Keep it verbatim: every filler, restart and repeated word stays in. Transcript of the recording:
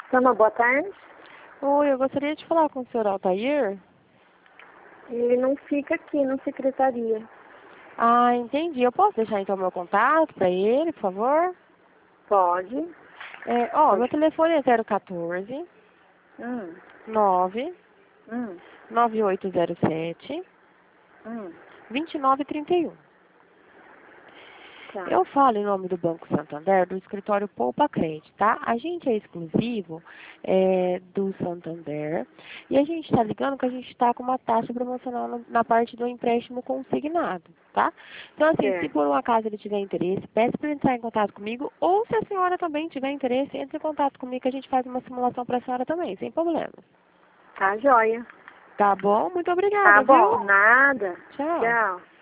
Sama, boa tarde. Oi, eu gostaria de falar com o senhor Altair. Ele não fica aqui na secretaria. Ah, entendi. Eu posso deixar então meu contato para ele, por favor? Pode. É, ó, Pode. meu telefone é zero quatorze, Hum. nove, Hum. nove oito zero sete, Hum. vinte e nove trinta e um. Tá. Eu falo em nome do Banco Santander, do escritório Poupa Crédito, tá? A gente é exclusivo é, do Santander e a gente está ligando que a gente está com uma taxa promocional na, na parte do empréstimo consignado, tá? Então, assim, É. se por um acaso ele tiver interesse, peça para ele entrar em contato comigo, ou se a senhora também tiver interesse, entre em contato comigo que a gente faz uma simulação para a senhora também, sem problema. Tá joia. Tá bom? Muito obrigada, Tá bom. viu? Nada. Tchau. Tchau.